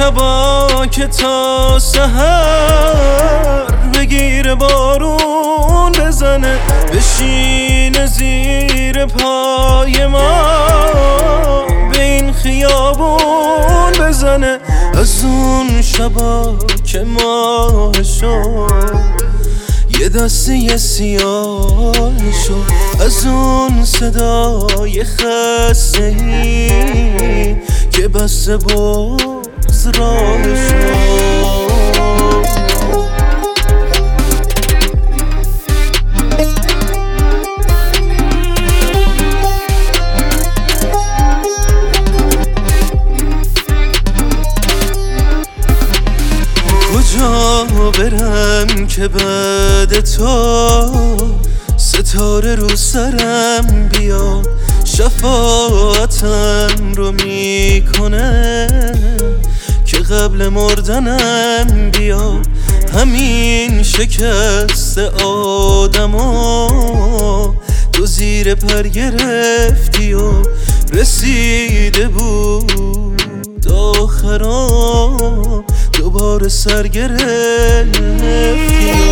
شبا که تا سحر بگیر بارون بزنه، بشین زیر پای ما به این خیابون بزنه. از اون شبا که ماه شد یه دسته سیاه شد، از اون صدای خسته‌ای که بسته باز راه شد. کجا برم که بعد تو ستاره رو سرم بیاد، شفاعتم رو میکنه که قبل مردنم بیاد. همین شکست آدمو تو زیر پر گرفتی و رسیده بود آخرام دوباره سر گرفتی.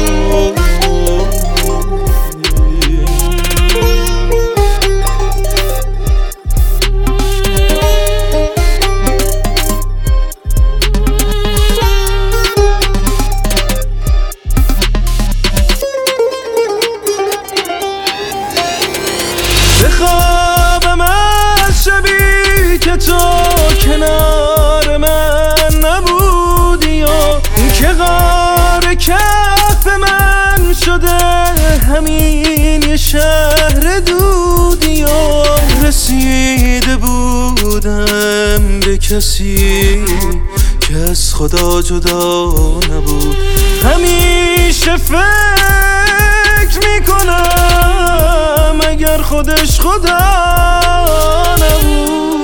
بخوابم از شبی که تو کنار من نبودی و که غار کف من شده همین یه شهر دودی و رسیده بودم به کسی که از خدا جدا نبود. همیشه فکر میکنم اگر خودش خدا نبود.